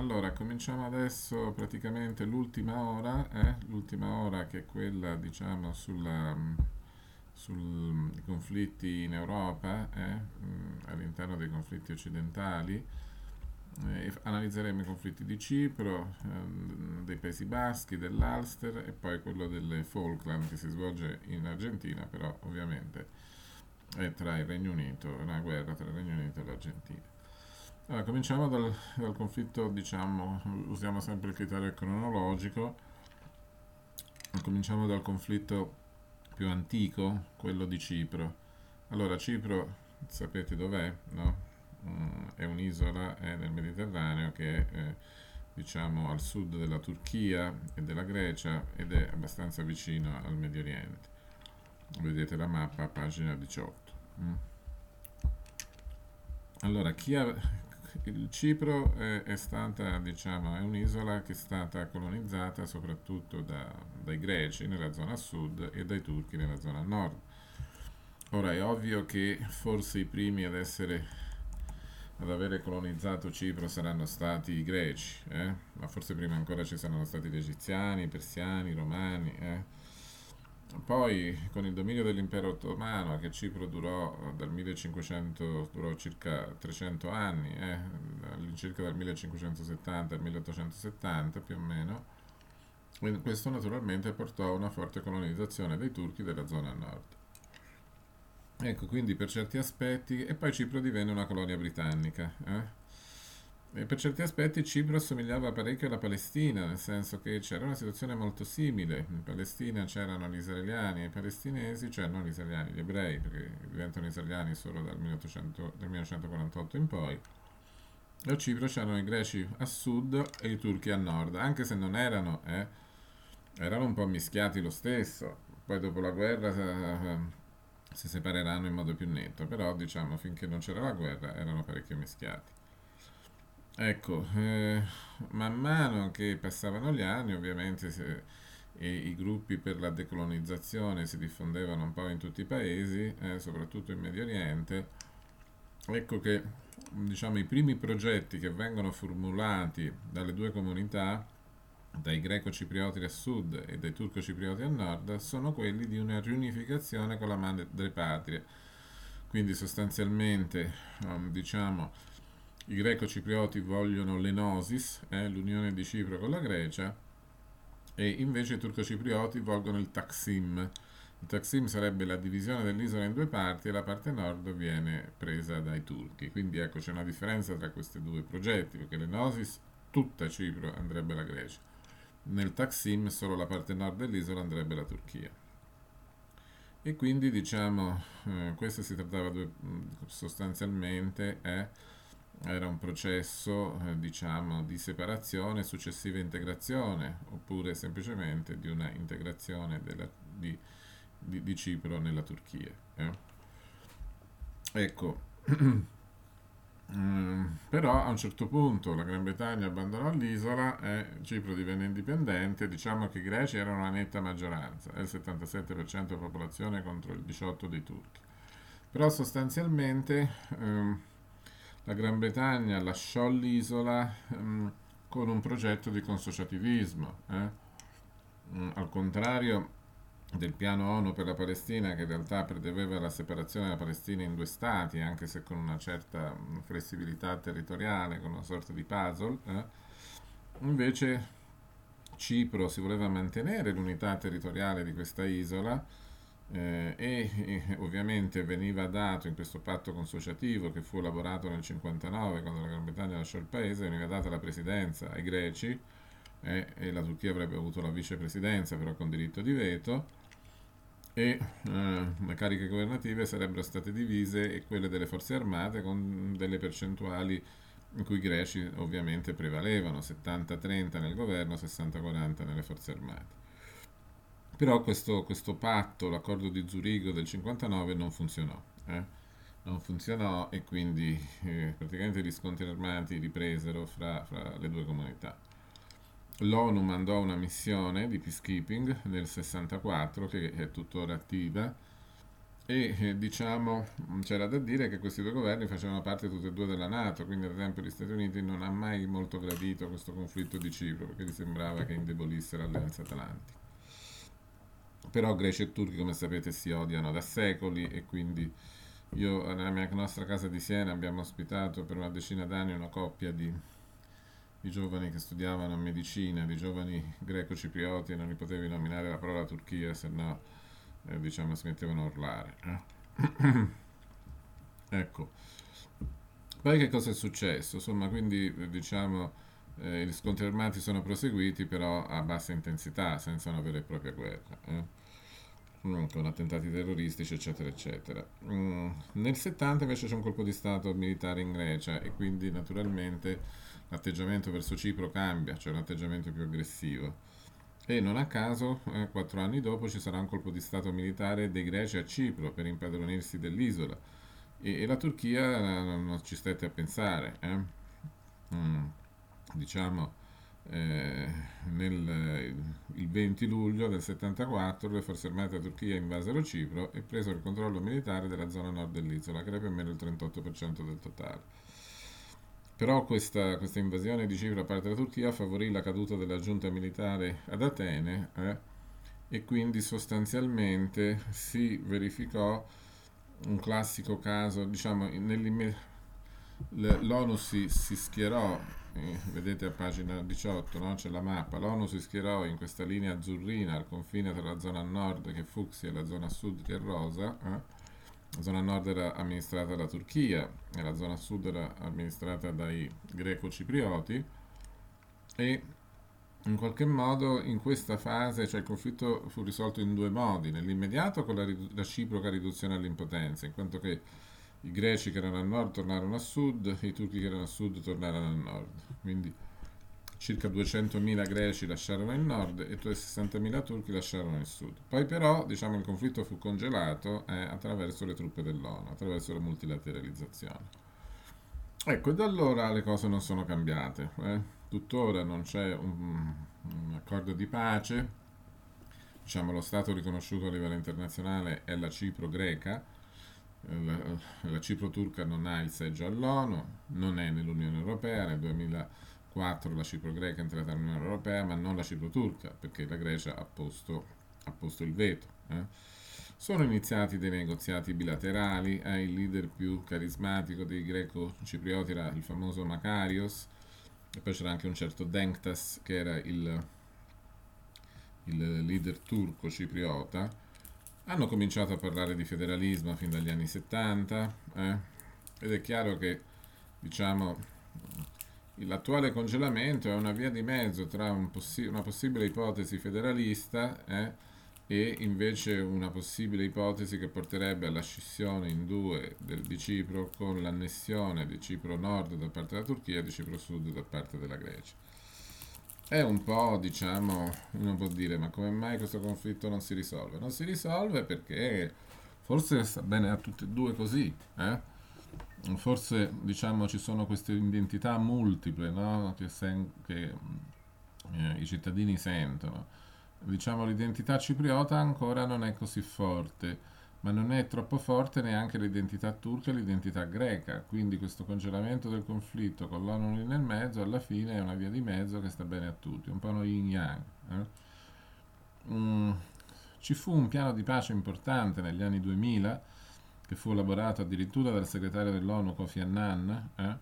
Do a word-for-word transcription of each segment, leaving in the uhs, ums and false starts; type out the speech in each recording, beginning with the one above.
Allora, cominciamo adesso praticamente l'ultima ora, eh? L'ultima ora che è quella, diciamo, sulla, mm, sui conflitti in Europa, eh? Mm, all'interno dei conflitti occidentali. Eh, analizzeremo i conflitti di Cipro, ehm, dei Paesi Baschi, dell'Ulster e poi quello delle Falkland che si svolge in Argentina, però ovviamente è tra il Regno Unito, è una guerra tra il Regno Unito e l'Argentina. Allora, cominciamo dal, dal conflitto, diciamo, usiamo sempre il criterio cronologico, cominciamo dal conflitto più antico, quello di Cipro. Allora, Cipro, sapete dov'è, no? Mm, è un'isola eh, nel Mediterraneo che è, eh, diciamo, al sud della Turchia e della Grecia ed è abbastanza vicino al Medio Oriente. Vedete la mappa a pagina diciotto. Mm. Allora, chi ha, il Cipro è, è stata, diciamo, è un'isola che è stata colonizzata soprattutto da- dai greci nella zona sud e dai turchi nella zona nord. Ora è ovvio che forse i primi ad essere ad avere colonizzato Cipro saranno stati i greci, eh? Ma forse prima ancora ci saranno stati gli egiziani, i persiani, i romani, eh? Poi con il dominio dell'impero ottomano, che Cipro durò eh, dal millecinquecento, durò circa trecento anni, eh, all'incirca dal millecinquecentosettanta al milleottocentosettanta più o meno, e questo naturalmente portò a una forte colonizzazione dei turchi della zona nord. Ecco, quindi per certi aspetti, e poi Cipro divenne una colonia britannica, eh? E per certi aspetti Cipro assomigliava parecchio alla Palestina, nel senso che c'era una situazione molto simile. In Palestina c'erano gli israeliani e i palestinesi, cioè non gli israeliani, gli ebrei, perché diventano israeliani solo dal milleottocento, dal millenovecentoquarantotto in poi. E a Cipro c'erano i greci a sud e i turchi a nord, anche se non erano, eh, erano un po' mischiati lo stesso. Poi dopo la guerra eh, si separeranno in modo più netto, però diciamo finché non c'era la guerra erano parecchio mischiati. Ecco, eh, man mano che passavano gli anni, ovviamente se- e i gruppi per la decolonizzazione si diffondevano un po' in tutti i paesi, eh, soprattutto in Medio Oriente, ecco che diciamo, i primi progetti che vengono formulati dalle due comunità, dai greco-ciprioti a sud e dai turco-ciprioti a nord, sono quelli di una riunificazione con la madre patria. Quindi sostanzialmente, um, diciamo, i greco-ciprioti vogliono l'enosis, eh, l'unione di Cipro con la Grecia, e invece i turco-ciprioti vogliono il Taksim. Il Taksim sarebbe la divisione dell'isola in due parti e la parte nord viene presa dai turchi. Quindi ecco c'è una differenza tra questi due progetti, perché l'enosis tutta Cipro andrebbe alla Grecia. Nel Taksim solo la parte nord dell'isola andrebbe alla Turchia. E quindi diciamo, eh, questo si trattava due- sostanzialmente, eh, era un processo, eh, diciamo, di separazione e successiva integrazione, oppure semplicemente di una integrazione della- di, di- di Cipro nella Turchia. eh. Ecco, mm, però a un certo punto la Gran Bretagna abbandonò l'isola e Cipro divenne indipendente. Diciamo che i greci erano una netta maggioranza, è il settantasette per cento della popolazione contro il diciotto per cento dei turchi. Però sostanzialmente ehm, la Gran Bretagna lasciò l'isola ehm, con un progetto di consociativismo. eh. Mm, al contrario del piano ONU per la Palestina, che in realtà prevedeva la separazione della Palestina in due stati, anche se con una certa mm, flessibilità territoriale, con una sorta di puzzle, eh. Invece Cipro si voleva mantenere l'unità territoriale di questa isola, eh, e, e ovviamente veniva dato in questo patto consociativo che fu elaborato nel cinquantanove, quando la Gran Bretagna lasciò il paese, veniva data la presidenza ai greci, eh, e la Turchia avrebbe avuto la vicepresidenza però con diritto di veto, e eh, le cariche governative sarebbero state divise e quelle delle forze armate con delle percentuali in cui i greci ovviamente prevalevano, settanta trenta nel governo, sessanta quaranta nelle forze armate. Però questo, questo patto, l'accordo di Zurigo del cinquantanove, non funzionò. eh. Non funzionò e quindi eh, praticamente gli scontri armati ripresero fra, fra le due comunità. L'ONU mandò una missione di peacekeeping nel sessantaquattro che è tuttora attiva E eh, diciamo, c'era da dire che questi due governi facevano parte tutti e due della NATO, quindi ad esempio gli Stati Uniti non ha mai molto gradito questo conflitto di Cipro, perché gli sembrava che indebolisse l'alleanza atlantica. Però greci e turchi, come sapete, si odiano da secoli e quindi io nella mia nostra casa di Siena abbiamo ospitato per una decina d'anni una coppia di, di giovani che studiavano medicina, di giovani greco-ciprioti e non li potevi nominare la parola Turchia, se no eh, diciamo si mettevano a urlare. eh. Ecco, poi che cosa è successo? Insomma, quindi eh, diciamo eh, gli scontri armati sono proseguiti però a bassa intensità, senza una vera e propria guerra. eh. Mm, con attentati terroristici, eccetera, eccetera. Mm, nel settanta invece c'è un colpo di Stato militare in Grecia e quindi naturalmente l'atteggiamento verso Cipro cambia, c'è un atteggiamento più aggressivo. E non a caso, eh, quattro anni dopo, ci sarà un colpo di Stato militare dei greci a Cipro per impadronirsi dell'isola. E, e la Turchia eh, non ci stette a pensare. eh. Mm, diciamo, eh, nel, il venti luglio del settantaquattro le forze armate della Turchia invasero Cipro e presero il controllo militare della zona nord dell'isola, che era più o meno il trentotto per cento del totale. Però questa, questa invasione di Cipro da parte della Turchia favorì la caduta della giunta militare ad Atene eh, e quindi sostanzialmente si verificò un classico caso, diciamo, l'ONU si, si schierò, eh, vedete a pagina diciotto, no? C'è la mappa, l'ONU si schierò in questa linea azzurrina al confine tra la zona nord che è fucsia e la zona sud che è rosa. eh. La zona nord era amministrata dalla Turchia e la zona sud era amministrata dai greco-ciprioti e in qualche modo in questa fase, cioè il conflitto fu risolto in due modi, nell'immediato con la reciproca riduzione all'impotenza, in quanto che i greci che erano a nord tornarono a sud e i turchi che erano a sud tornarono a nord. Quindi circa duecentomila greci lasciarono il nord e sessantamila turchi lasciarono il sud. Poi però diciamo, il conflitto fu congelato eh, attraverso le truppe dell'ONU, attraverso la multilateralizzazione. Ecco, e da allora le cose non sono cambiate. Eh. Tuttora non c'è un, un accordo di pace. Diciamo, lo Stato riconosciuto a livello internazionale è la Cipro greca. La, la Cipro turca non ha il seggio all'ONU, non è nell'Unione Europea. Nel duemilaquattro la Cipro greca è entrata nell'Unione Europea, ma non la Cipro turca, perché la Grecia ha posto, ha posto il veto. Eh. Sono iniziati dei negoziati bilaterali, eh, il leader più carismatico dei greco-ciprioti era il famoso Makarios, e poi c'era anche un certo Denktas che era il, il leader turco-cipriota. Hanno cominciato a parlare di federalismo fin dagli anni settanta eh, ed è chiaro che diciamo, l'attuale congelamento è una via di mezzo tra un possi- una possibile ipotesi federalista eh, e invece una possibile ipotesi che porterebbe alla scissione in due del, di Cipro con l'annessione di Cipro Nord da parte della Turchia e di Cipro Sud da parte della Grecia. È un po', diciamo, uno può dire, ma come mai questo conflitto non si risolve? Non si risolve perché forse sta bene a tutti e due così, eh? Forse, diciamo, ci sono queste identità multiple, no? Che, sen- che eh, i cittadini sentono. Diciamo, l'identità cipriota ancora non è così forte, ma non è troppo forte neanche l'identità turca e l'identità greca, quindi questo congelamento del conflitto con l'ONU lì nel mezzo alla fine è una via di mezzo che sta bene a tutti, un po' uno yin yang. eh. Mm, ci fu un piano di pace importante negli anni duemila che fu elaborato addirittura dal segretario dell'ONU Kofi Annan, eh,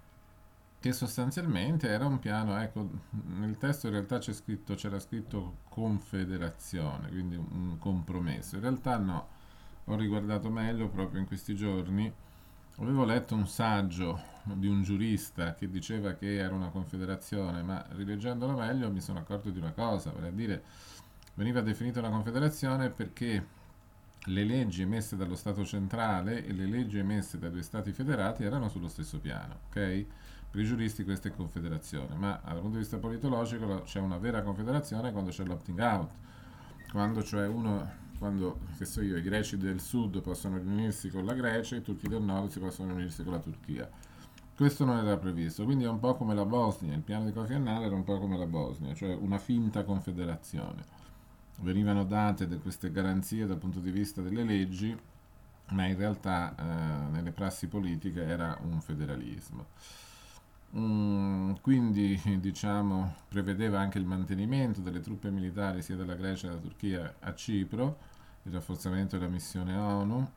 che sostanzialmente era un piano, ecco, nel testo in realtà c'è scritto, c'era scritto confederazione, quindi un compromesso. In realtà no, ho riguardato meglio proprio in questi giorni. Avevo letto un saggio di un giurista che diceva che era una confederazione, ma rileggendolo meglio mi sono accorto di una cosa, vale a dire veniva definita una confederazione perché le leggi emesse dallo Stato centrale e le leggi emesse dai due Stati federati erano sullo stesso piano, ok? Per i giuristi questa è confederazione, ma dal punto di vista politologico c'è una vera confederazione quando c'è l'opting out, quando cioè uno quando, che so io, i greci del sud possono riunirsi con la Grecia e i turchi del nord si possono riunirsi con la Turchia. Questo non era previsto, quindi è un po' come la Bosnia, il piano di Kofi Annan era un po' come la Bosnia, cioè una finta confederazione. Venivano date queste garanzie dal punto di vista delle leggi ma in realtà eh, nelle prassi politiche era un federalismo. Mm, quindi diciamo prevedeva anche il mantenimento delle truppe militari sia della Grecia che della Turchia a Cipro, il rafforzamento della missione ONU,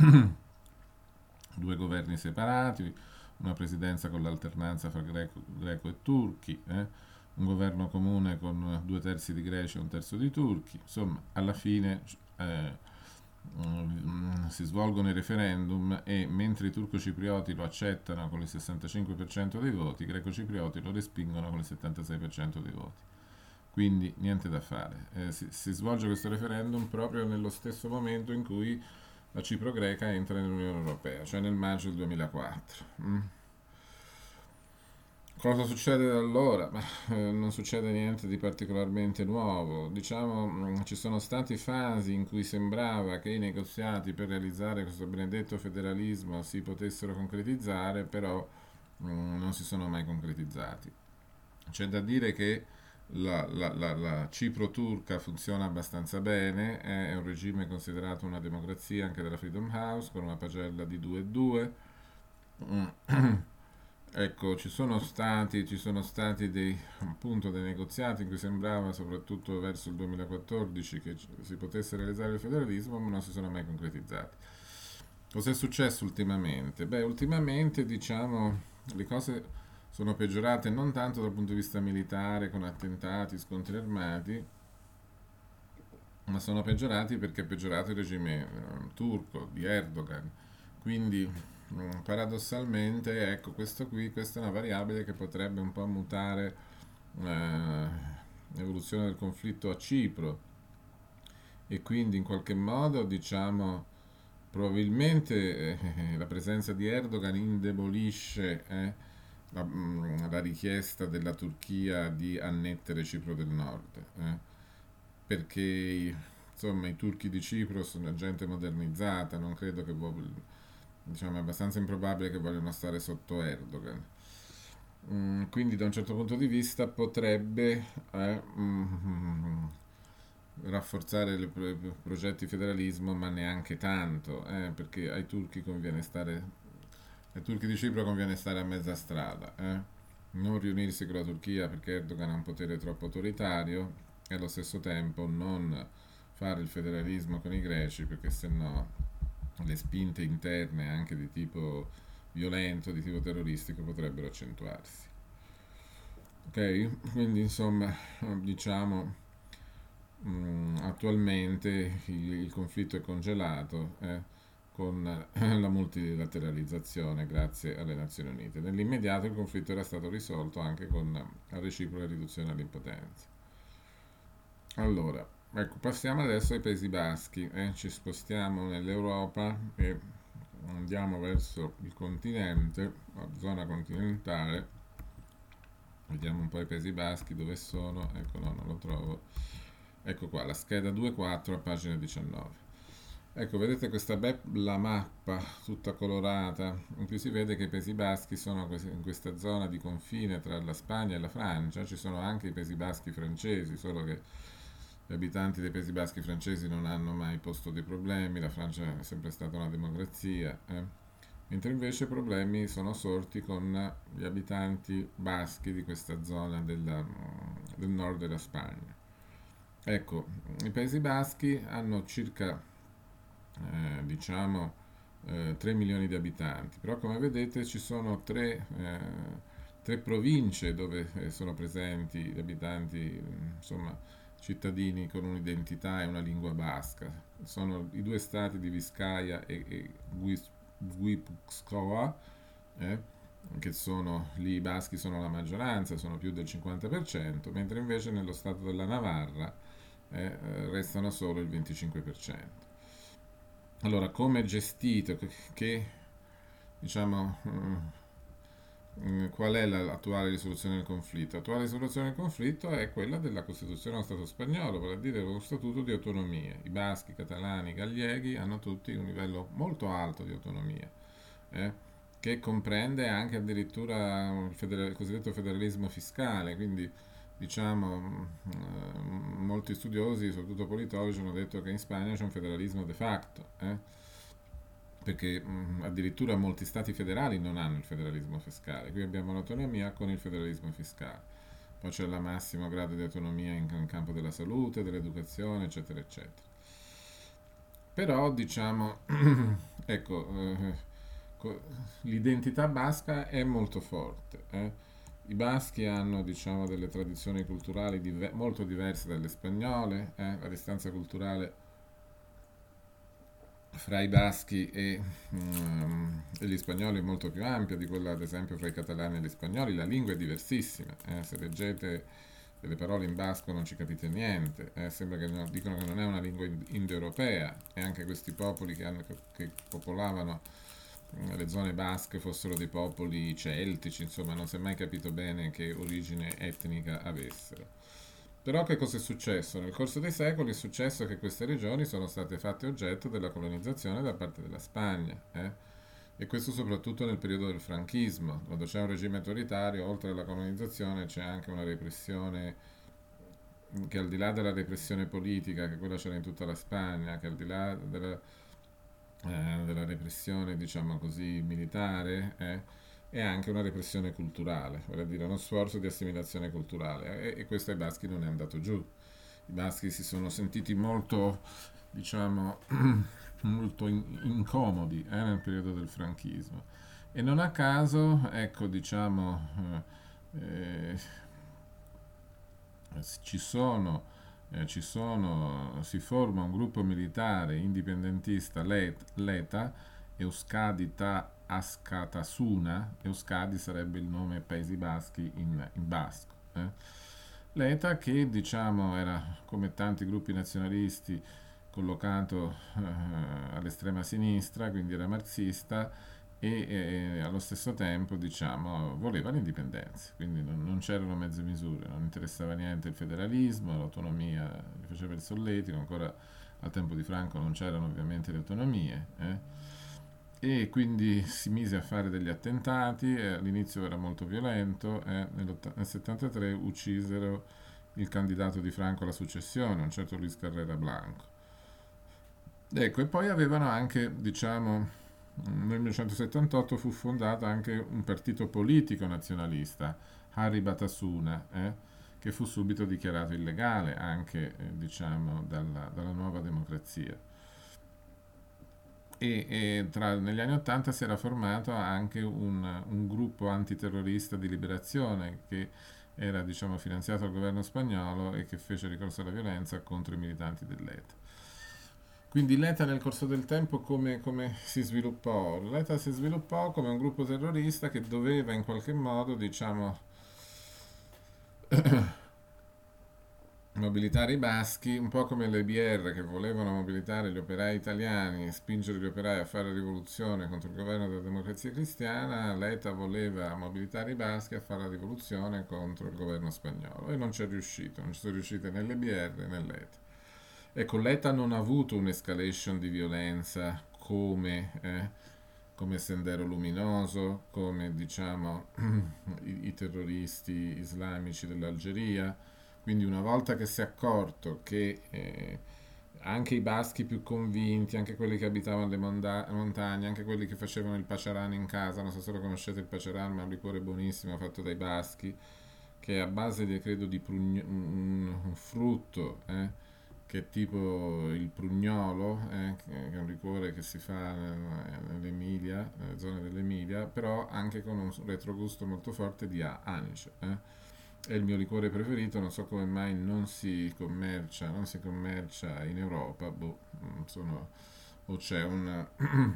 due governi separati, una presidenza con l'alternanza fra greco, greco e turchi, eh, un governo comune con due terzi di greci e un terzo di turchi. Insomma, alla fine eh, mm, si svolgono i referendum e mentre i turco-ciprioti lo accettano con il sessantacinque per cento dei voti, i greco-ciprioti lo respingono con il settantasei per cento dei voti. Quindi niente da fare. Eh, si, si svolge questo referendum proprio nello stesso momento in cui la Cipro greca entra nell'Unione Europea, cioè nel maggio del duemilaquattro. Mm. Cosa succede da allora? Ma, eh, non succede niente di particolarmente nuovo. Diciamo, mh, ci sono state fasi in cui sembrava che i negoziati per realizzare questo benedetto federalismo si potessero concretizzare, però mh, non si sono mai concretizzati. C'è da dire che la, la- la- la Cipro turca funziona abbastanza bene, è un regime considerato una democrazia anche dalla Freedom House, con una pagella di due virgola due. Mm. Ecco, ci sono stati, ci sono stati dei, appunto, dei negoziati in cui sembrava, soprattutto verso il duemilaquattordici, che ci- si potesse realizzare il federalismo, ma non si sono mai concretizzati. Cos'è successo ultimamente? Beh, ultimamente, diciamo, le cose sono peggiorate non tanto dal punto di vista militare, con attentati, scontri armati, ma sono peggiorati perché è peggiorato il regime eh, turco di Erdogan. Quindi, mm, paradossalmente, ecco, questo qui, questa è una variabile che potrebbe un po' mutare eh, l'evoluzione del conflitto a Cipro e quindi in qualche modo, diciamo, probabilmente eh, la presenza di Erdogan indebolisce eh, la, mm, la richiesta della Turchia di annettere Cipro del Nord, eh, perché insomma i turchi di Cipro sono gente modernizzata, non credo che vog- diciamo è abbastanza improbabile che vogliano stare sotto Erdogan. Mm, quindi da un certo punto di vista potrebbe eh, mm, rafforzare i pro- progetti di federalismo, ma neanche tanto, eh, perché ai turchi conviene stare, ai turchi di Cipro conviene stare a mezza strada, eh. Non riunirsi con la Turchia perché Erdogan ha un potere troppo autoritario e allo stesso tempo non fare il federalismo con i greci perché sennò le spinte interne anche di tipo violento, di tipo terroristico potrebbero accentuarsi. Ok? Quindi insomma, diciamo, mh, attualmente il, il conflitto è congelato eh, con la multilateralizzazione grazie alle Nazioni Unite. Nell'immediato il conflitto era stato risolto anche con la reciproca riduzione all'impotenza. Allora, ecco, passiamo adesso ai Paesi Baschi, eh, ci spostiamo nell'Europa e andiamo verso il continente, la zona continentale. Vediamo un po' i Paesi Baschi, dove sono? Ecco, no, non lo trovo. Ecco qua, la scheda due quattro a pagina diciannove. Ecco, vedete questa bella mappa tutta colorata in cui si vede che i Paesi Baschi sono in questa zona di confine tra la Spagna e la Francia. Ci sono anche i Paesi Baschi francesi, solo che gli abitanti dei Paesi Baschi francesi non hanno mai posto dei problemi, la Francia è sempre stata una democrazia, eh. Mentre invece i problemi sono sorti con gli abitanti baschi di questa zona della- del nord della Spagna. Ecco, i Paesi Baschi hanno circa, eh, diciamo, eh, tre milioni di abitanti, però come vedete ci sono tre, eh, tre province dove eh, sono presenti gli abitanti, insomma, cittadini con un'identità e una lingua basca. Sono i due stati di Vizcaya e, e Guis- Guipúzcoa, eh, che sono lì i baschi sono la maggioranza, sono più del cinquanta per cento, mentre invece nello stato della Navarra eh, eh, restano solo il venticinque per cento. Allora, come è gestito? Che, che, diciamo, mm, qual è la- l'attuale risoluzione del conflitto? L'attuale risoluzione del conflitto è quella della Costituzione dello Stato spagnolo, vale a dire lo statuto di autonomia. I baschi, i catalani, i galleghi hanno tutti un livello molto alto di autonomia, eh, che comprende anche addirittura il, federa- il cosiddetto federalismo fiscale, quindi diciamo mm, eh, molti studiosi, soprattutto politologi, hanno detto che in Spagna c'è un federalismo de facto, eh. perché mh, addirittura molti stati federali non hanno il federalismo fiscale. Qui abbiamo l'autonomia con il federalismo fiscale. Poi c'è il massimo grado di autonomia in, in campo della salute, dell'educazione, eccetera, eccetera. Però, diciamo, ecco, eh, co- l'identità basca è molto forte. eh. I baschi hanno, diciamo, delle tradizioni culturali dive- molto diverse dalle spagnole, eh. La distanza culturale fra i baschi e, mm, e gli spagnoli è molto più ampia di quella, ad esempio, fra i catalani e gli spagnoli. La lingua è diversissima. eh. Se leggete delle parole in basco non ci capite niente. eh. Sembra che no- dicono che non è una lingua in- indoeuropea, e anche questi popoli che, hanno- che popolavano mm, le zone basche fossero dei popoli celtici, insomma, non si è mai capito bene che origine etnica avessero. Però che cosa è successo? Nel corso dei secoli è successo che queste regioni sono state fatte oggetto della colonizzazione da parte della Spagna, eh? E questo soprattutto nel periodo del franchismo, quando c'è un regime autoritario, oltre alla colonizzazione c'è anche una repressione che, al di là della repressione politica, che quella c'era in tutta la Spagna, che al di là della, eh, della repressione, diciamo così, militare, eh, è anche una repressione culturale, vale dire uno sforzo di assimilazione culturale, e, e questo ai baschi non è andato giù. I baschi si sono sentiti molto, diciamo, molto in- incomodi eh, nel periodo del franchismo. E non a caso, ecco, diciamo, eh, eh, ci sono, eh, ci sono, si forma un gruppo militare indipendentista, l'E- l'ETA, Euskadi Ta Askatasuna. Euskadi sarebbe il nome Paesi Baschi in, in basco. eh. L'ETA, che, diciamo, era, come tanti gruppi nazionalisti, collocato eh, all'estrema sinistra, quindi era marxista, e, e allo stesso tempo, diciamo, voleva l'indipendenza, quindi non, non c'erano mezze misure, non interessava niente il federalismo, l'autonomia gli faceva il solletico. Ancora al tempo di Franco non c'erano ovviamente le autonomie, eh. E quindi si mise a fare degli attentati, e all'inizio era molto violento, e nel settantatré uccisero il candidato di Franco alla successione, un certo Luis Carrera Blanco. Ecco, e poi avevano anche, diciamo, nel millenovecentosettantotto fu fondato anche un partito politico nazionalista, Hari Batasuna, eh, che fu subito dichiarato illegale anche, eh, diciamo, dalla, dalla nuova democrazia. E, e tra- negli anni ottanta si era formato anche un, un gruppo antiterrorista di liberazione che era, diciamo, finanziato dal governo spagnolo e che fece ricorso alla violenza contro i militanti dell'ETA. Quindi l'ETA nel corso del tempo come, come si sviluppò? L'ETA si sviluppò come un gruppo terrorista che doveva in qualche modo, diciamo, mobilitare i baschi, un po' come le B R che volevano mobilitare gli operai italiani, spingere gli operai a fare rivoluzione contro il governo della Democrazia Cristiana. L'ETA voleva mobilitare i baschi a fare la rivoluzione contro il governo spagnolo, e non ci è riuscito, non ci sono riuscite né le B R né l'ETA. Ecco, l'ETA non ha avuto un'escalation di violenza come, eh, come Sendero Luminoso, come, diciamo, i, i terroristi islamici dell'Algeria. Quindi una volta che si è accorto che eh, anche i baschi più convinti, anche quelli che abitavano le monda- montagne, anche quelli che facevano il paceran in casa, non so se lo conoscete il paceran, ma è un liquore buonissimo fatto dai baschi, che è a base di, credo, di prugno- un, un frutto, eh, che è tipo il prugnolo, eh, che è un liquore che si fa nell'Emilia, nelle zone dell'Emilia, però anche con un retrogusto molto forte di anice. Eh. È il mio liquore preferito, non so come mai non si commercia, non si commercia in Europa, boh, sono, o c'è un...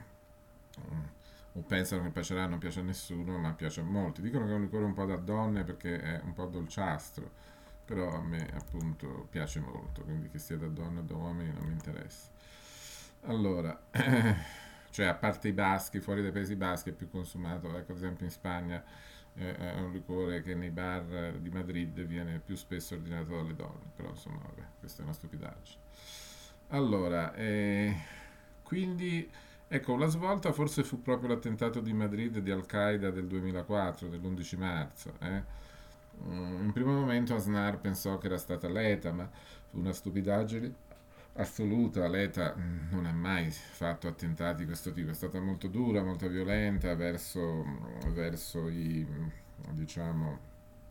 o pensano che piacerà, non piace a nessuno, ma piace a molti. Dicono che è un liquore un po' da donne perché è un po' dolciastro, però a me appunto piace molto, quindi che sia da donna o da uomini non mi interessa. Allora, cioè a parte i baschi, fuori dai paesi baschi è più consumato, ecco ad esempio in Spagna eh, è un liquore che nei bar di Madrid viene più spesso ordinato dalle donne, però insomma vabbè, questa è una stupidaggine. Allora, eh, quindi ecco, la svolta forse fu proprio l'attentato di Madrid di Al-Qaeda del duemilaquattro, dell'undici marzo. eh. Mm, In primo momento Aznar pensò che era stata l'ETA, ma fu una stupidaggine assoluta. L'ETA mh, non ha mai fatto attentati di questo tipo, è stata molto dura, molto violenta verso, verso i, diciamo,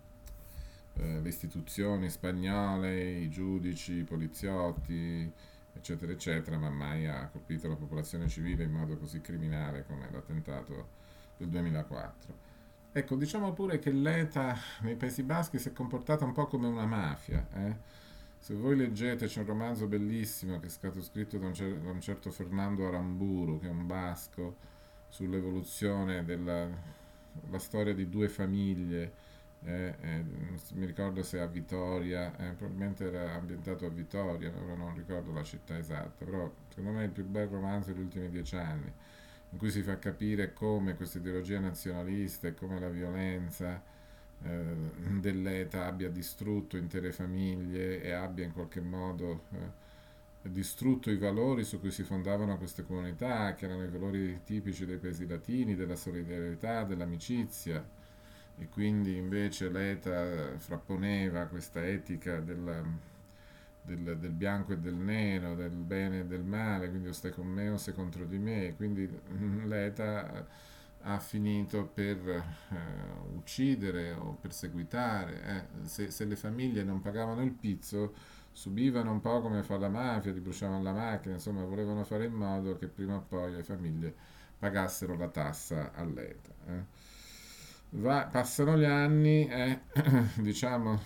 eh, le istituzioni spagnole, i giudici, i poliziotti, eccetera, eccetera, ma mai ha colpito la popolazione civile in modo così criminale come l'attentato del duemilaquattro. Ecco, diciamo pure che l'ETA nei Paesi Baschi si è comportata un po' come una mafia. eh. Se voi leggete, c'è un romanzo bellissimo che è stato scritto da un, cer- da un certo Fernando Aramburu, che è un basco, sull'evoluzione della la storia di due famiglie. eh, eh, non s- mi ricordo se a Vitoria, eh, probabilmente era ambientato a Vitoria, ora non ricordo la città esatta, però secondo me è il più bel romanzo degli ultimi dieci anni, in cui si fa capire come questa ideologia nazionalista e come la violenza eh, dell'ETA abbia distrutto intere famiglie e abbia in qualche modo eh, distrutto i valori su cui si fondavano queste comunità, che erano i valori tipici dei paesi latini, della solidarietà, dell'amicizia. E quindi invece l'ETA frapponeva questa etica della, del, del bianco e del nero, del bene e del male, quindi o stai con me o sei contro di me. Quindi mm, l'ETA ha finito per eh, uccidere o perseguitare. eh. Se, se le famiglie non pagavano il pizzo, subivano un po' come fa la mafia, ti bruciavano la macchina, insomma, volevano fare in modo che prima o poi le famiglie pagassero la tassa all'ETA. eh. Va- passano gli anni e diciamo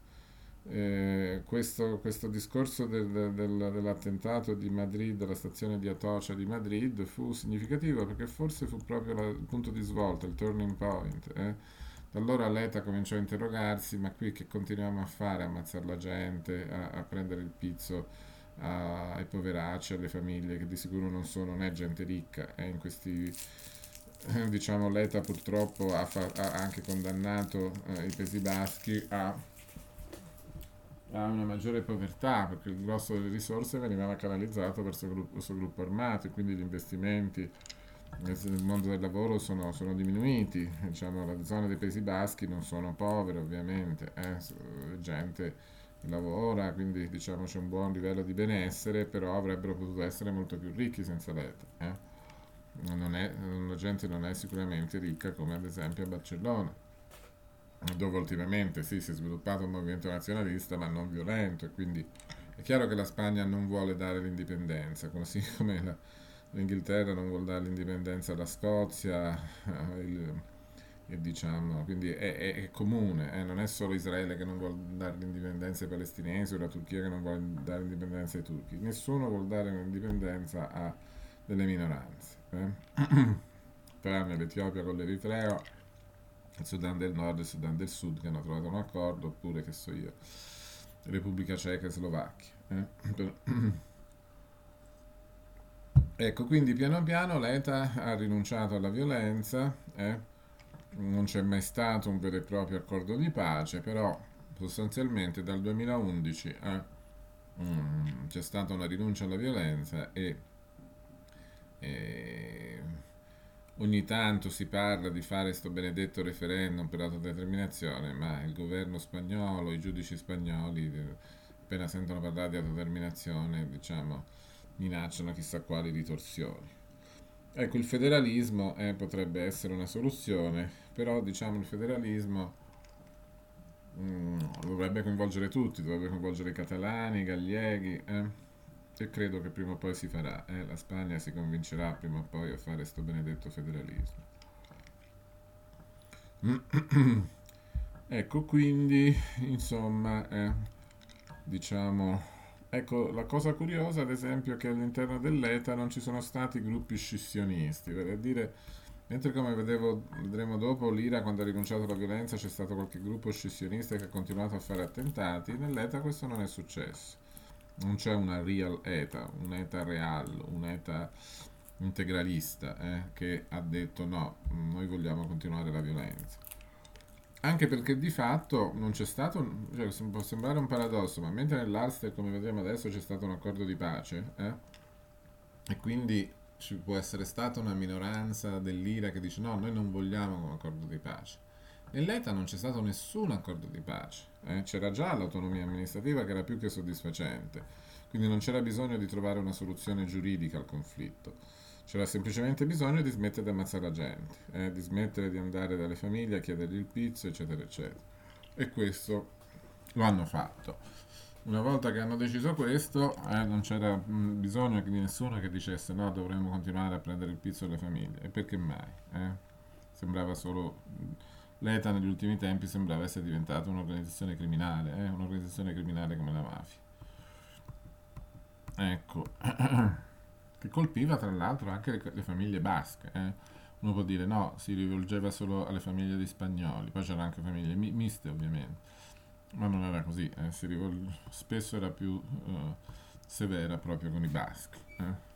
eh, questo, questo discorso del- del- del- dell'attentato di Madrid, della stazione di Atocha di Madrid, fu significativo perché forse fu proprio la- il punto di svolta, il turning point. eh. Da allora l'ETA cominciò a interrogarsi, ma qui che continuiamo a fare? Ammazzare la gente, a, a prendere il pizzo a- ai poveracci, alle famiglie che di sicuro non sono né gente ricca. eh, in questi, eh, diciamo, l'ETA purtroppo ha, fa- ha anche condannato eh, i Paesi Baschi a a una maggiore povertà perché il grosso delle risorse veniva canalizzato verso il gruppo, verso il gruppo armato e quindi gli investimenti nel nel mondo del lavoro sono, sono diminuiti. Diciamo, le zone dei Paesi Baschi non sono povere ovviamente, eh, s- gente che lavora, quindi diciamo c'è un buon livello di benessere, però avrebbero potuto essere molto più ricchi senza l'ETA. eh. Non è, la gente non è sicuramente ricca come ad esempio a Barcellona, dove ultimamente sì, si è sviluppato un movimento nazionalista ma non violento, e quindi è chiaro che la Spagna non vuole dare l'indipendenza, così come la- l'Inghilterra non vuole dare l'indipendenza alla Scozia, eh, il- e diciamo, quindi è, è- è comune, eh, non è solo Israele che non vuole dare l'indipendenza ai palestinesi o la Turchia che non vuole dare l'indipendenza ai turchi, nessuno vuole dare l'indipendenza a delle minoranze, eh. tranne l'Etiopia con l'Eritrea, il Sudan del Nord e il Sudan del Sud che hanno trovato un accordo, oppure che so io, Repubblica Ceca e Slovacchia. eh. Per- Ecco, quindi piano piano l'ETA ha rinunciato alla violenza, eh. Non c'è mai stato un vero e proprio accordo di pace, però sostanzialmente dal duemilaundici eh, mm, c'è stata una rinuncia alla violenza e, e ogni tanto si parla di fare questo benedetto referendum per l'autodeterminazione, ma il governo spagnolo, i giudici spagnoli, eh, appena sentono parlare di autodeterminazione, diciamo, minacciano chissà quali ritorsioni. Ecco, il federalismo eh, potrebbe essere una soluzione, però diciamo il federalismo mm, dovrebbe coinvolgere tutti, dovrebbe coinvolgere i catalani, i galleghi, eh, e credo che prima o poi si farà. eh, La Spagna si convincerà prima o poi a fare questo benedetto federalismo. Ecco, quindi, insomma, eh, diciamo, ecco, la cosa curiosa, ad esempio, è che all'interno dell'ETA non ci sono stati gruppi scissionisti, vale a dire, mentre come vedevo, vedremo dopo, l'Ira quando ha rinunciato alla violenza c'è stato qualche gruppo scissionista che ha continuato a fare attentati, nell'ETA questo non è successo. Non c'è una real ETA, un'ETA real, un'ETA integralista eh, che ha detto no, noi vogliamo continuare la violenza. Anche perché di fatto non c'è stato, un- cioè, sem- può sembrare un paradosso, ma mentre nell'Ulster, come vedremo adesso, c'è stato un accordo di pace, eh, e quindi ci può essere stata una minoranza dell'Ira che dice no, noi non vogliamo un accordo di pace. Nell'ETA non c'è stato nessun accordo di pace, eh, c'era già l'autonomia amministrativa che era più che soddisfacente. Quindi non c'era bisogno di trovare una soluzione giuridica al conflitto, c'era semplicemente bisogno di smettere di ammazzare la gente, eh, di smettere di andare dalle famiglie a chiedergli il pizzo, eccetera, eccetera. E questo lo hanno fatto. Una volta che hanno deciso questo, eh, non c'era mh, bisogno di nessuno che dicesse no, dovremmo continuare a prendere il pizzo alle famiglie. E perché mai? Eh? Sembrava solo... L'E T A negli ultimi tempi sembrava essere diventata un'organizzazione criminale, eh? Un'organizzazione criminale come la mafia. Ecco, che colpiva tra l'altro anche le, le famiglie basche. Eh? Uno può dire no, si rivolgeva solo alle famiglie di spagnoli, poi c'erano anche famiglie mi- miste ovviamente, ma non era così, eh? Si rivol- spesso era più eh, severa proprio con i baschi. Eh?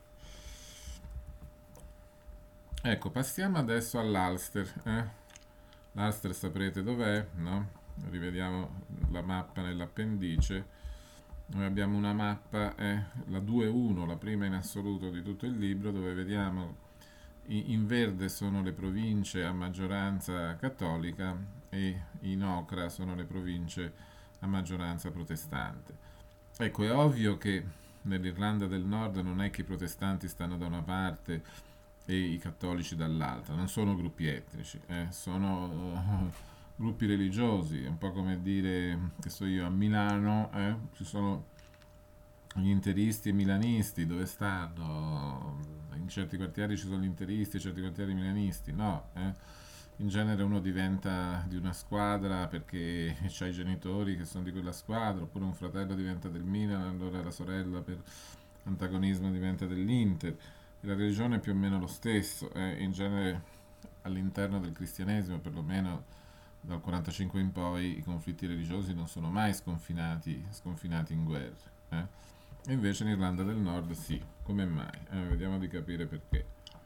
Ecco, passiamo adesso all'Ulster. Eh? L'Ulster saprete dov'è, no? Rivediamo la mappa nell'appendice. Noi abbiamo una mappa, eh, la due uno, la prima in assoluto di tutto il libro, dove vediamo in verde sono le province a maggioranza cattolica e in ocra sono le province a maggioranza protestante. Ecco, è ovvio che nell'Irlanda del Nord non è che i protestanti stanno da una parte e i cattolici dall'altra, non sono gruppi etnici, eh, sono uh, gruppi religiosi, è un po' come dire, che so io, a Milano eh, ci sono gli interisti e milanisti, dove stanno? In certi quartieri ci sono gli interisti, in certi quartieri milanisti, no, eh? In genere uno diventa di una squadra perché ha i genitori che sono di quella squadra, oppure un fratello diventa del Milan, allora la sorella per antagonismo diventa dell'Inter. E la religione è più o meno lo stesso, eh? In genere all'interno del cristianesimo, perlomeno dal quarantacinque in poi, i conflitti religiosi non sono mai sconfinati, sconfinati in guerra. Eh? E invece in Irlanda del Nord sì. Come mai? Eh, vediamo di capire perché.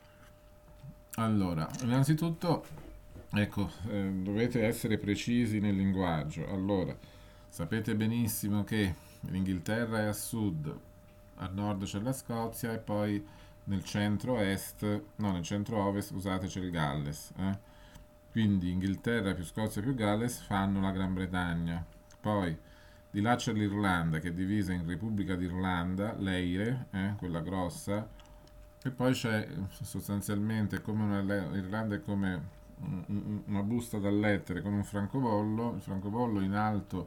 Allora, innanzitutto, ecco, eh, dovete essere precisi nel linguaggio. Allora, sapete benissimo che l'Inghilterra è a sud, a nord c'è la Scozia e poi nel centro-est, no, nel centro-ovest, scusate, c'è il Galles. Eh? Quindi Inghilterra più Scozia più Galles fanno la Gran Bretagna. Poi di là c'è l'Irlanda che è divisa in Repubblica d'Irlanda, l'Eire, eh, quella grossa, e poi c'è sostanzialmente come una, l'Irlanda è come un- un- una busta da lettere con un francobollo, il francobollo in alto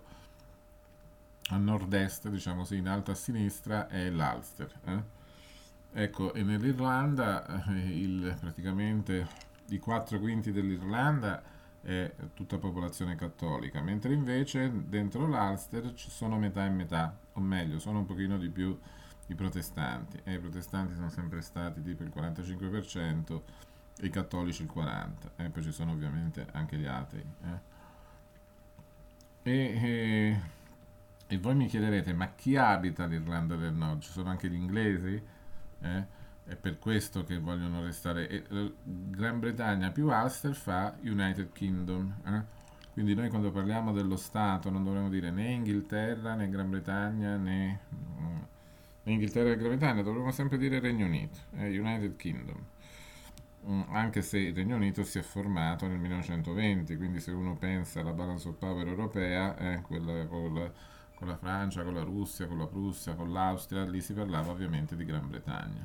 a nord-est, diciamo così, in alto a sinistra è l'Ulster. Eh. Ecco, e nell'Irlanda eh, il, praticamente i quattro quinti dell'Irlanda è tutta popolazione cattolica, mentre invece dentro l'Ulster ci sono metà e metà, o meglio, sono un pochino di più i protestanti, e i protestanti sono sempre stati tipo il quarantacinque per cento e i cattolici il quaranta per cento, e poi ci sono ovviamente anche gli atei. Eh. E, e, e voi mi chiederete, ma chi abita l'Irlanda del Nord? Ci sono anche gli inglesi? Eh? È per questo che vogliono restare. E, eh, Gran Bretagna più Ulster fa United Kingdom. Eh? Quindi noi quando parliamo dello Stato non dovremmo dire né Inghilterra né Gran Bretagna né, mm, né Inghilterra e Gran Bretagna, dovremmo sempre dire Regno Unito, eh? United Kingdom. Mm, anche se il Regno Unito si è formato nel millenovecentoventi, quindi se uno pensa alla balance of power europea, eh, quella con la, con la Francia, con la Russia, con la Prussia, con l'Austria, lì si parlava ovviamente di Gran Bretagna.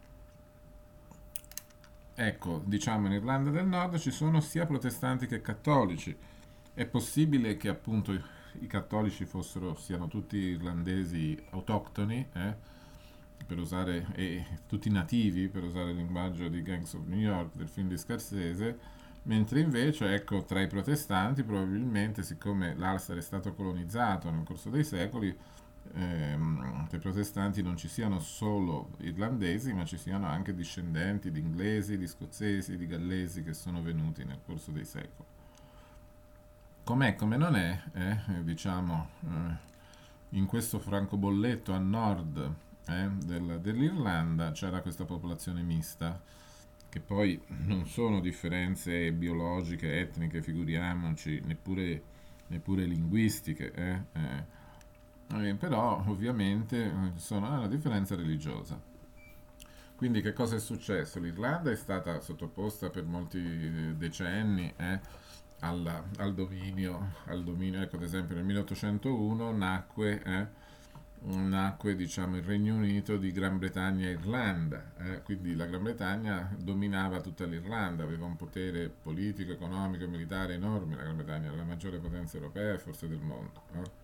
Ecco, diciamo in Irlanda del Nord ci sono sia protestanti che cattolici. È possibile che appunto i, i cattolici fossero, siano tutti irlandesi autoctoni, eh, per usare, e tutti nativi, per usare il linguaggio di Gangs of New York del film di Scorsese, mentre invece, ecco, tra i protestanti probabilmente, siccome l'Ulster è stato colonizzato nel corso dei secoli, ehm, che i protestanti non ci siano solo irlandesi, ma ci siano anche discendenti di inglesi, di scozzesi, di gallesi che sono venuti nel corso dei secoli. Com'è, come non è, eh, diciamo, eh, in questo francobolletto a nord eh, del- dell'Irlanda c'era questa popolazione mista, che poi non sono differenze biologiche, etniche, figuriamoci, neppure, neppure linguistiche, eh, eh. Eh, però ovviamente eh, sono una differenza religiosa. Quindi che cosa è successo? L'Irlanda è stata sottoposta per molti eh, decenni eh, alla- al dominio, al dominio, ecco ad esempio nel milleottocentouno nacque eh, nacque, diciamo, il Regno Unito di Gran Bretagna e Irlanda, eh, quindi la Gran Bretagna dominava tutta l'Irlanda, aveva un potere politico, economico e militare enorme. La Gran Bretagna era la maggiore potenza europea e forse del mondo. eh.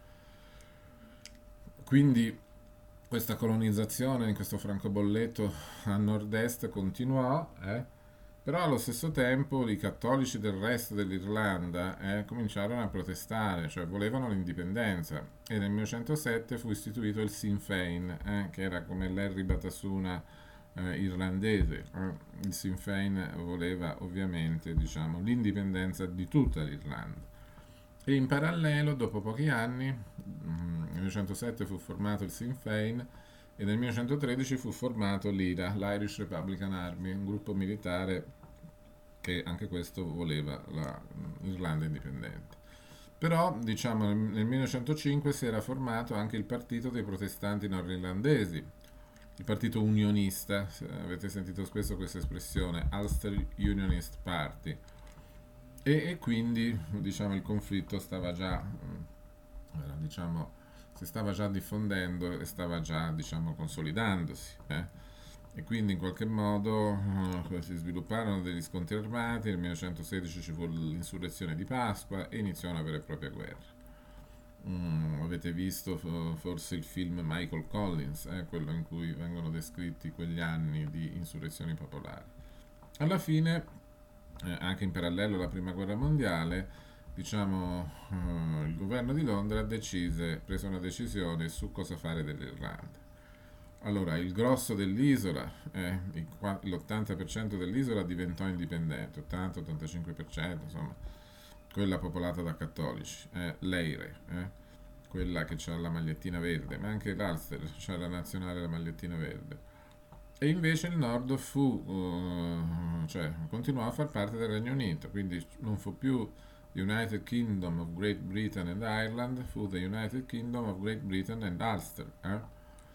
Quindi questa colonizzazione in questo francobolletto a nord-est continuò, eh, però allo stesso tempo i cattolici del resto dell'Irlanda eh, cominciarono a protestare, cioè volevano l'indipendenza, e nel millenovecentosette fu istituito il Sinn Féin, eh, che era come l'Harry Batasuna eh, irlandese. eh. Il Sinn Féin voleva ovviamente, diciamo, l'indipendenza di tutta l'Irlanda. E in parallelo, dopo pochi anni, mm, nel millenovecentosette fu formato il Sinn Féin e nel millenovecentotredici fu formato l'I R A, l'Irish Republican Army, un gruppo militare che anche questo voleva l'Irlanda indipendente. Però, diciamo, nel nel millenovecentocinque si era formato anche il partito dei protestanti nordirlandesi, il partito unionista, se avete sentito spesso questa espressione, Ulster Unionist Party, e, e quindi, diciamo, il conflitto stava già, mm, era, diciamo, si stava già diffondendo e stava già, diciamo, consolidandosi. eh. E quindi in qualche modo eh, si svilupparono degli scontri armati, nel millenovecentosedici ci fu l'insurrezione di Pasqua e iniziò una vera e propria guerra. Mm, avete visto fo- forse il film Michael Collins, eh, quello in cui vengono descritti quegli anni di insurrezioni popolari. Alla fine, eh, anche in parallelo alla prima guerra mondiale, diciamo, eh, il governo di Londra decise, prese una decisione su cosa fare dell'Irlanda. Allora, il grosso dell'isola, eh, il qua- l'ottanta per cento dell'isola diventò indipendente, ottanta-ottantacinque per cento, insomma, quella popolata da cattolici, eh, l'Eire, eh, quella che ha la magliettina verde, ma anche l'Ulster c'ha la nazionale la magliettina verde. E invece il nord fu, uh, cioè, continuò a far parte del Regno Unito, quindi non fu più United Kingdom of Great Britain and Ireland, fu the United Kingdom of Great Britain and Ulster. eh.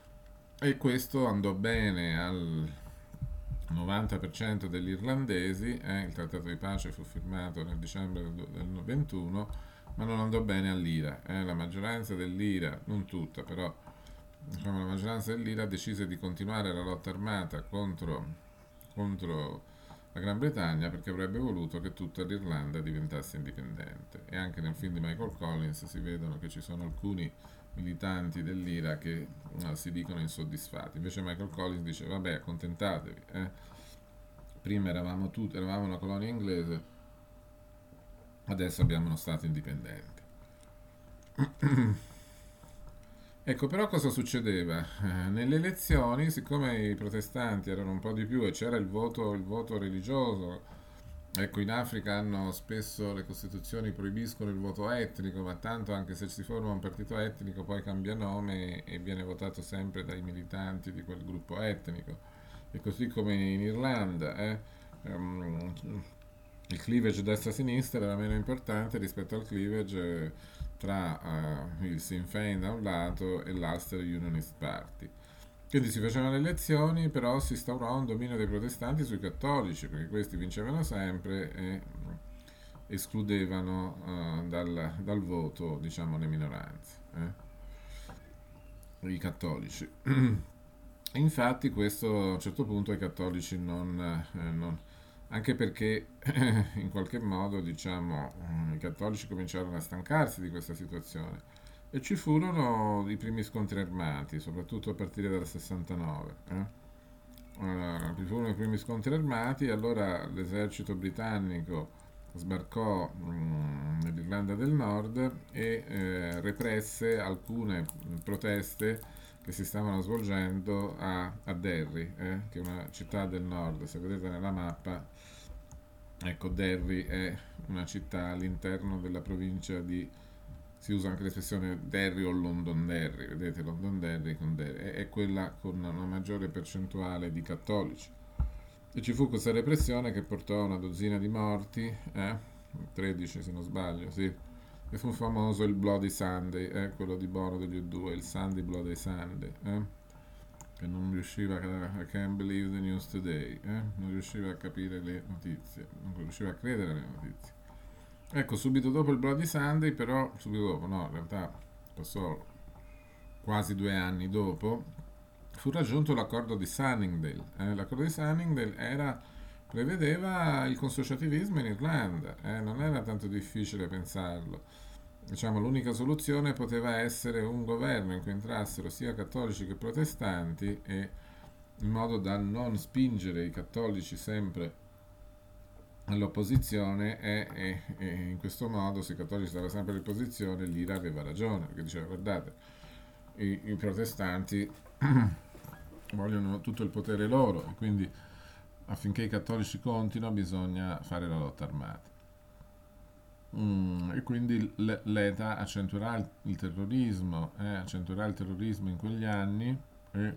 E questo andò bene al novanta per cento degli irlandesi, eh, il trattato di pace fu firmato nel dicembre del, del ventuno, ma non andò bene all'I R A. eh, la maggioranza dell'I R A, non tutta, però diciamo, la maggioranza dell'I R A decise di continuare la lotta armata contro, contro la Gran Bretagna perché avrebbe voluto che tutta l'Irlanda diventasse indipendente. E anche nel film di Michael Collins si vedono che ci sono alcuni militanti dell'I R A che no, si dicono insoddisfatti. Invece Michael Collins dice: vabbè, accontentatevi. eh. Prima eravamo, tutti, eravamo una colonia inglese, adesso abbiamo uno Stato indipendente. Ecco, però cosa succedeva? Eh, nelle elezioni, siccome i protestanti erano un po' di più e c'era il voto, il voto religioso, ecco, in Africa hanno spesso le costituzioni proibiscono il voto etnico, ma tanto anche se si forma un partito etnico poi cambia nome e viene votato sempre dai militanti di quel gruppo etnico. E così come in Irlanda, eh, ehm, il cleavage destra-sinistra era meno importante rispetto al cleavage eh, tra eh, il Sinn Féin da un lato e l'Ulster Unionist Party. Quindi si facevano le elezioni, però si instaurò un dominio dei protestanti sui cattolici, perché questi vincevano sempre e escludevano eh, dal, dal voto, diciamo, le minoranze, eh, i cattolici. Infatti questo a un certo punto ai cattolici non, eh, non- anche perché in qualche modo, diciamo, mm, i cattolici cominciarono a stancarsi di questa situazione e ci furono i primi scontri armati, soprattutto a partire dal sessantanove. eh. Eh, ci furono i primi scontri armati e allora l'esercito britannico sbarcò mm, nell'Irlanda del Nord e eh, represse alcune mm, proteste che si stavano svolgendo a, a Derry, eh, che è una città del nord. Se vedete nella mappa, ecco, Derry è una città all'interno della provincia di... Si usa anche l'espressione Derry o Londonderry, vedete Londonderry con Derry, è, è quella con una maggiore percentuale di cattolici. E ci fu questa repressione che portò a una dozzina di morti, eh? tredici se non sbaglio, sì. E fu famoso il Bloody Sunday, eh? quello di Bono degli U due, il Sunday Bloody Sunday, eh? che non riusciva a... I can't believe the news today, eh? non riusciva a capire le notizie, non riusciva a credere alle notizie. Ecco, subito dopo il Bloody Sunday, però, subito dopo, no, in realtà passò quasi due anni dopo, fu raggiunto l'accordo di Sunningdale. Eh, l'accordo di Sunningdale era, prevedeva il consociativismo in Irlanda, eh, non era tanto difficile pensarlo. Diciamo, l'unica soluzione poteva essere un governo in cui entrassero sia cattolici che protestanti, e in modo da non spingere i cattolici sempre all'opposizione, e, e- e in questo modo, se i cattolici stavano sempre all'opposizione, l'Ira aveva ragione, perché diceva: guardate, i, i protestanti vogliono tutto il potere loro, e quindi affinché i cattolici contino bisogna fare la lotta armata. Mm, e quindi l'E- l'ETA accentuerà il, il terrorismo, eh, accentuerà il terrorismo in quegli anni, e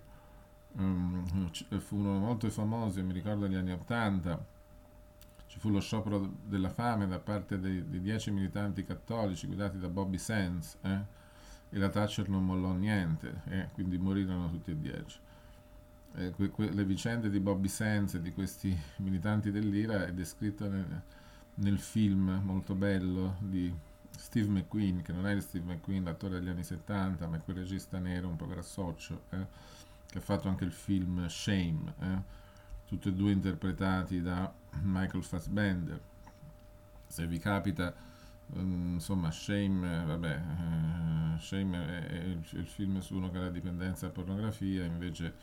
mm, ci- furono molto famosi, mi ricordo negli anni ottanta, ci fu lo sciopero della fame da parte dei, dei dieci militanti cattolici guidati da Bobby Sands, eh, e la Thatcher non mollò niente, e quindi morirono tutti e dieci. Eh, que- que- le vicende di Bobby Sands e di questi militanti dell'Ira è descritta nel, nel film molto bello di Steve McQueen, che non è il Steve McQueen, l'attore degli anni settanta, ma è quel regista nero un po' grassoccio, eh, che ha fatto anche il film Shame, eh, tutti e due interpretati da Michael Fassbender. Se vi capita, mm, insomma, Shame, eh, vabbè, eh, Shame è, è il, il film su uno che ha la dipendenza da pornografia, invece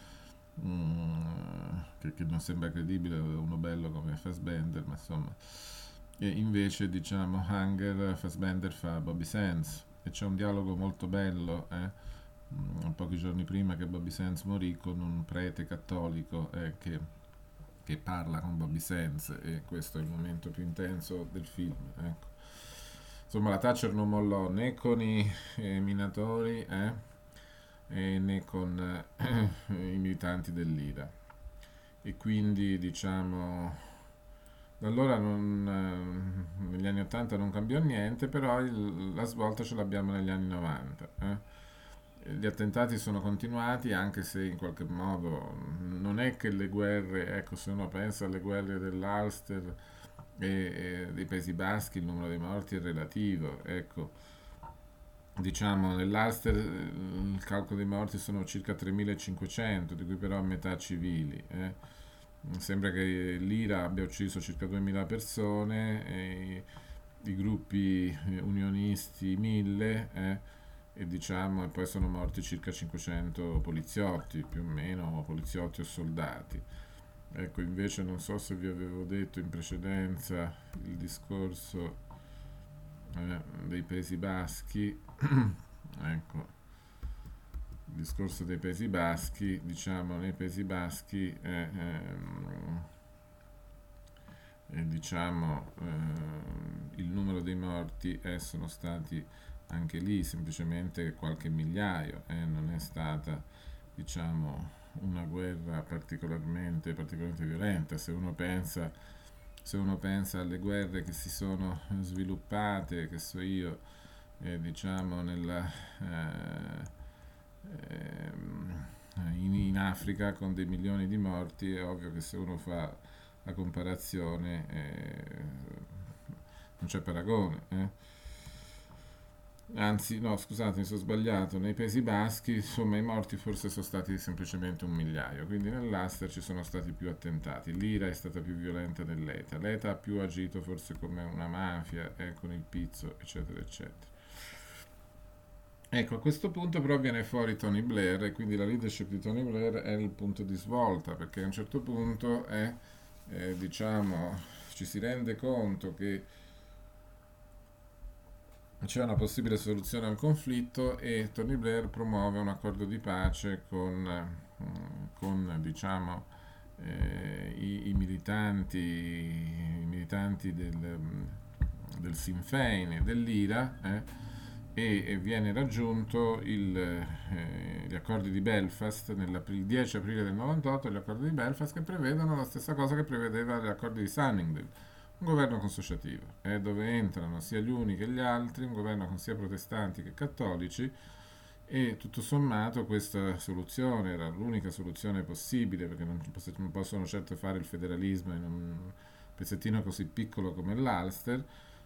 mm, che, che non sembra credibile uno bello come Fassbender, ma insomma. E invece, diciamo, Hunger, Fassbender fa Bobby Sands, e c'è un dialogo molto bello, eh, mm, pochi giorni prima che Bobby Sands morì, con un prete cattolico, eh, che, che parla con Bobby Sands, e questo è il momento più intenso del film, ecco. Insomma, la Thatcher non mollò né con i eh, minatori, eh, e né con eh, i militanti dell'Ira. E quindi, diciamo, da allora non, eh, negli anni ottanta non cambiò niente, però il- la svolta ce l'abbiamo negli anni novanta. eh. Gli attentati sono continuati, anche se in qualche modo non è che le guerre, ecco, se uno pensa alle guerre dell'Ulster e, e dei Paesi Baschi, il numero dei morti è relativo, ecco. Diciamo, nell'Ulster eh, il calcolo dei morti sono circa tremilacinquecento, di cui però metà civili. eh. Sembra che l'Ira abbia ucciso circa duemila persone, e i gruppi eh, unionisti mille, eh, e diciamo, e poi sono morti circa cinquecento poliziotti, più o meno, poliziotti o soldati. Ecco, invece non so se vi avevo detto in precedenza il discorso eh, dei Paesi Baschi. Ecco, il discorso dei Paesi Baschi, diciamo, nei Paesi Baschi eh, ehm, eh, diciamo, eh, il numero dei morti eh, sono stati anche lì semplicemente qualche migliaio, eh, non è stata, diciamo, una guerra particolarmente, particolarmente violenta. Se uno pensa, se uno pensa alle guerre che si sono sviluppate, che so io, eh, diciamo, nella, eh, ehm, in, in Africa con dei milioni di morti, è ovvio che se uno fa la comparazione eh, non c'è paragone. eh. Anzi, no, scusate, mi sono sbagliato. Nei Paesi Baschi, insomma, i morti forse sono stati semplicemente un migliaio. Quindi nell'Aster ci sono stati più attentati. L'Ira è stata più violenta dell'ETA. L'ETA ha più agito forse come una mafia, eh, con il pizzo, eccetera, eccetera. Ecco, a questo punto però viene fuori Tony Blair, e quindi la leadership di Tony Blair è il punto di svolta, perché a un certo punto è, eh, diciamo, ci si rende conto che c'è una possibile soluzione al conflitto, e Tony Blair promuove un accordo di pace con, eh, con diciamo, eh, i, i militanti, i militanti del, del Sinn Féin e dell'Ira, eh, e, e viene raggiunto il, eh, gli accordi di Belfast il dieci aprile del novantotto, gli accordi di Belfast, che prevedono la stessa cosa che prevedeva gli accordi di Sunningdale, un governo consociativo, eh, dove entrano sia gli uni che gli altri, un governo con sia protestanti che cattolici, e tutto sommato questa soluzione era l'unica soluzione possibile, perché non, non possono certo fare il federalismo in un pezzettino così piccolo come l'Ulster,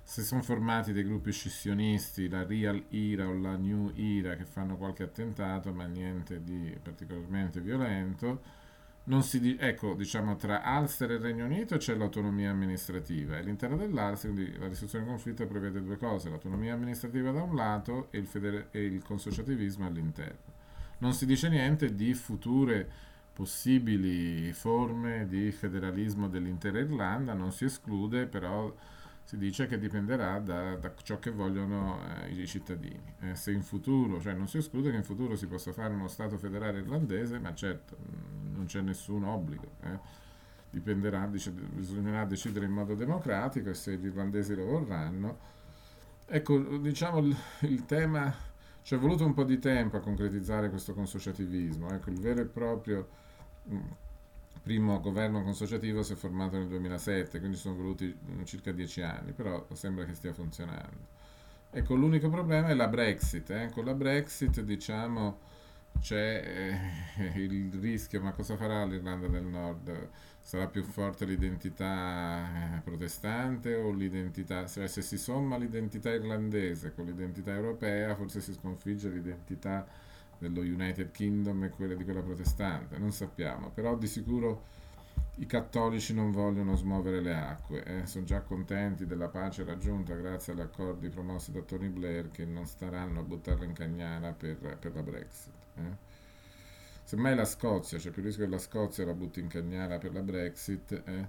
se sono formati dei gruppi scissionisti, la Real IRA o la New IRA, che fanno qualche attentato, ma niente di particolarmente violento. Non si di- ecco, diciamo, tra Ulster e Regno Unito c'è l'autonomia amministrativa e all'interno dell'Ulster, quindi la risoluzione del conflitto prevede due cose: l'autonomia amministrativa da un lato e il, federe- e il consociativismo all'interno. Non si dice niente di future possibili forme di federalismo dell'intera Irlanda, non si esclude, però si dice che dipenderà da, da ciò che vogliono eh, i cittadini. Eh, se in futuro, cioè non si esclude che in futuro si possa fare uno Stato federale irlandese, ma certo mh, non c'è nessun obbligo. Eh. Dipenderà, dice, bisognerà decidere in modo democratico e se gli irlandesi lo vorranno. Ecco, diciamo il, il tema, ci è voluto un po' di tempo a concretizzare questo consociativismo. Ecco, il vero e proprio mh, primo governo consociativo si è formato nel duemilasette, quindi sono voluti mh, circa dieci anni, però sembra che stia funzionando. Ecco, l'unico problema è la Brexit. Eh. Con la Brexit, diciamo, c'è eh, il rischio, ma cosa farà l'Irlanda del Nord? Sarà più forte l'identità eh, protestante o l'identità, cioè se si somma l'identità irlandese con l'identità europea, forse si sconfigge l'identità dello United Kingdom e quella di quella protestante, non sappiamo, però di sicuro i cattolici non vogliono smuovere le acque, eh, sono già contenti della pace raggiunta grazie agli accordi promossi da Tony Blair, che non staranno a buttarla in cagnara per, per la Brexit. Eh. Semmai la Scozia, c'è più rischio che la Scozia la butti in cagnara per la Brexit, eh,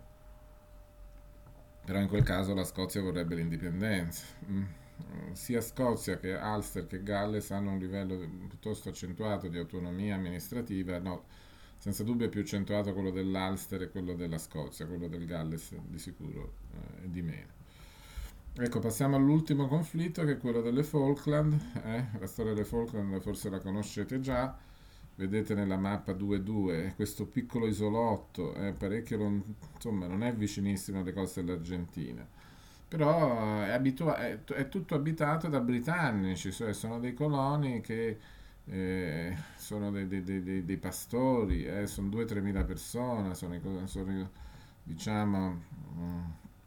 però in quel caso la Scozia vorrebbe l'indipendenza. Mm. Sia Scozia che Ulster che Galles hanno un livello piuttosto accentuato di autonomia amministrativa, no, senza dubbio è più accentuato quello dell'Ulster e quello della Scozia, quello del Galles di sicuro eh, di meno. Ecco, passiamo all'ultimo conflitto che è quello delle Falkland. Eh? La storia delle Falkland forse la conoscete già, vedete nella mappa due due, questo piccolo isolotto, eh, parecchio, lon- insomma non è vicinissimo alle coste dell'Argentina, però è, abitua- è, è tutto abitato da britannici, cioè sono dei coloni che eh, sono dei, dei- dei- dei- dei pastori, eh, sono due tre mila persone, sono, i, co- sono i- diciamo mm,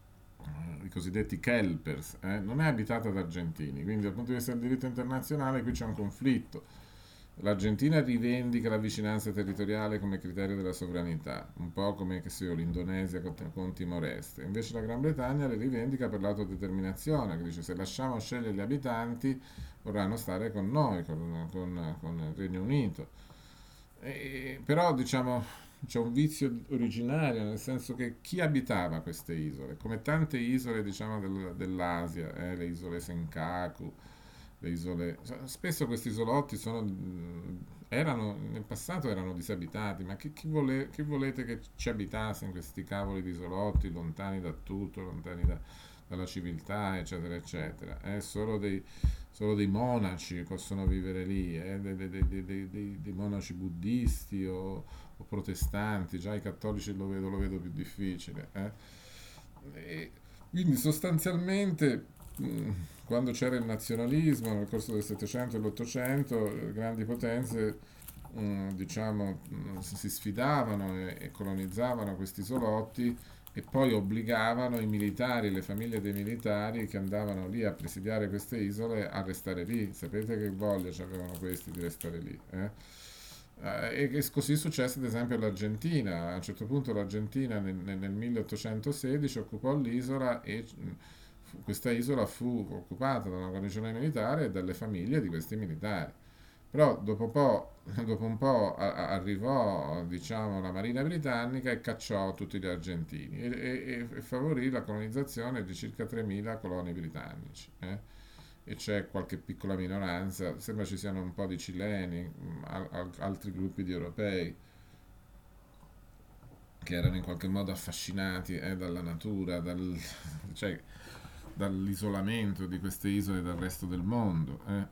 i cosiddetti Kelpers, eh, non è abitata da argentini, quindi dal punto di vista del diritto internazionale qui c'è un conflitto. L'Argentina rivendica la vicinanza territoriale come criterio della sovranità, un po' come che sia l'Indonesia con, con Timor-Est. Invece la Gran Bretagna le rivendica per l'autodeterminazione, che dice se lasciamo scegliere gli abitanti vorranno stare con noi, con, con- con il Regno Unito. E- però diciamo c'è un vizio originario, nel senso che chi abitava queste isole, come tante isole diciamo del- dell'Asia, eh, le isole Senkaku, le isole, spesso questi isolotti sono, mh, erano, nel passato erano disabitati, ma chi, chi vole- chi volete che ci abitasse in questi cavoli di isolotti, lontani da tutto, lontani da- dalla civiltà, eccetera, eccetera. Eh, solo dei, solo dei monaci possono vivere lì, eh, dei, dei- dei- dei- dei- dei monaci buddisti o, o protestanti, già i cattolici lo vedo, lo vedo più difficile. eh. E quindi sostanzialmente mh, quando c'era il nazionalismo nel corso del Settecento e dell'Ottocento, le grandi potenze mh, diciamo, mh, si si sfidavano e, e colonizzavano questi isolotti e poi obbligavano i militari, le famiglie dei militari che andavano lì a presidiare queste isole a restare lì. Sapete che voglia avevano questi di restare lì? Eh? Eh, e che così successe ad esempio all'Argentina. A un certo punto l'Argentina nel, nel- nel milleottocentosedici occupò l'isola e mh, fu- questa isola fu occupata da una guarnigione militare e dalle famiglie di questi militari. Però dopo un po', dopo un po' a- a- arrivò, diciamo, la Marina britannica e cacciò tutti gli argentini e, e- e favorì la colonizzazione di circa tremila coloni britannici. eh. E c'è qualche piccola minoranza, sembra ci siano un po' di cileni, mh, al- al- altri gruppi di europei che erano in qualche modo affascinati eh, dalla natura, dal- cioè, dall'isolamento di queste isole dal resto del mondo. eh.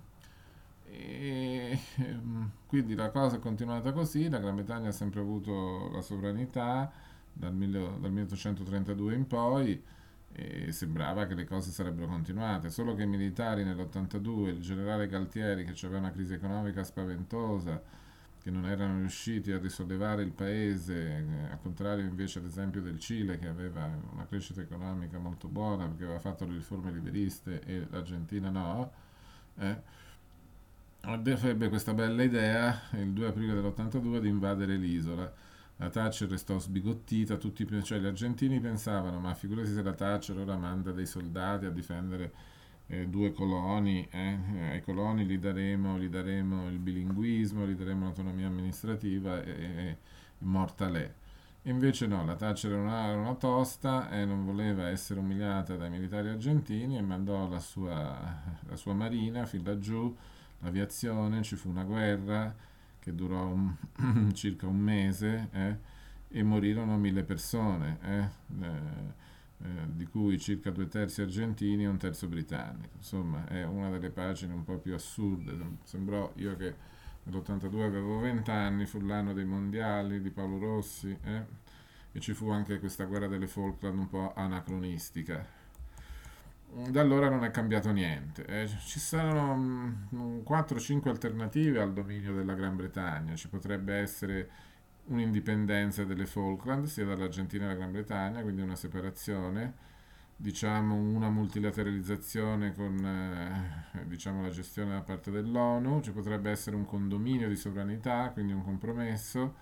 E, ehm, quindi la cosa è continuata così, la Gran Bretagna ha sempre avuto la sovranità dal, mille- dal milleottocentotrentadue in poi e sembrava che le cose sarebbero continuate, solo che i militari nell'ottantadue, il generale Galtieri che aveva una crisi economica spaventosa, che non erano riusciti a risollevare il paese, eh, al contrario invece ad esempio del Cile che aveva una crescita economica molto buona perché aveva fatto le riforme liberiste e l'Argentina no, eh, ebbe questa bella idea il due aprile dell'ottantadue di invadere l'isola. La Thatcher restò sbigottita, tutti, cioè gli argentini pensavano, ma figurati se la Thatcher ora manda dei soldati a difendere eh, due coloni, eh, ai coloni gli daremo, gli daremo il bilinguismo, gli daremo l'autonomia amministrativa e, e morta lei. Invece no, la Thatcher era una, era una tosta e non voleva essere umiliata dai militari argentini e mandò la sua, la sua marina fin laggiù, l'aviazione, ci fu una guerra che durò un- circa un mese eh, e morirono mille persone, eh, eh, eh, di cui circa due terzi argentini e un terzo britannico. Insomma, è una delle pagine un po' più assurde. Sembrò io che nell'ottantadue avevo venti anni, fu l'anno dei mondiali di Paolo Rossi, eh, e ci fu anche questa guerra delle Falkland un po' anacronistica. Da allora non è cambiato niente. Eh, ci sono mm, quattro cinque alternative al dominio della Gran Bretagna. Ci potrebbe essere un'indipendenza delle Falkland, sia dall'Argentina che dalla Gran Bretagna, quindi una separazione, diciamo una multilateralizzazione con eh, diciamo, la gestione da parte dell'ONU, ci potrebbe essere un condominio di sovranità, quindi un compromesso,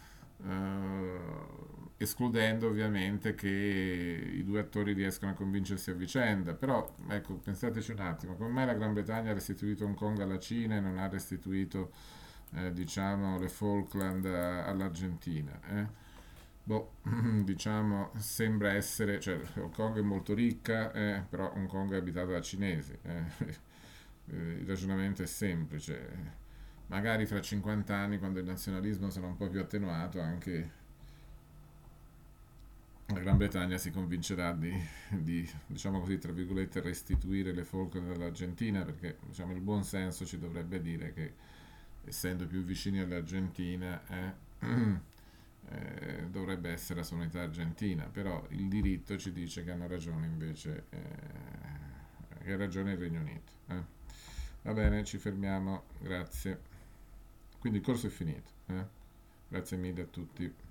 eh, escludendo ovviamente che i due attori riescano a convincersi a vicenda. Però, ecco, pensateci un attimo, come mai la Gran Bretagna ha restituito Hong Kong alla Cina e non ha restituito, eh, diciamo, le Falkland a- all'Argentina? Eh? Boh, diciamo, sembra essere, cioè, Hong Kong è molto ricca, eh, però Hong Kong è abitata da cinesi. eh. Eh, Il ragionamento è semplice. Magari fra cinquanta anni, quando il nazionalismo sarà un po' più attenuato, anche la Gran Bretagna si convincerà di, di, diciamo così, tra virgolette, restituire le Falkland all'Argentina, perché diciamo, il buon senso ci dovrebbe dire che, essendo più vicini all'Argentina, eh, eh, dovrebbe essere la sovranità argentina, però il diritto ci dice che hanno ragione invece, eh, che ha ragione il Regno Unito. eh. Va bene, ci fermiamo, grazie. Quindi il corso è finito. eh. Grazie mille a tutti.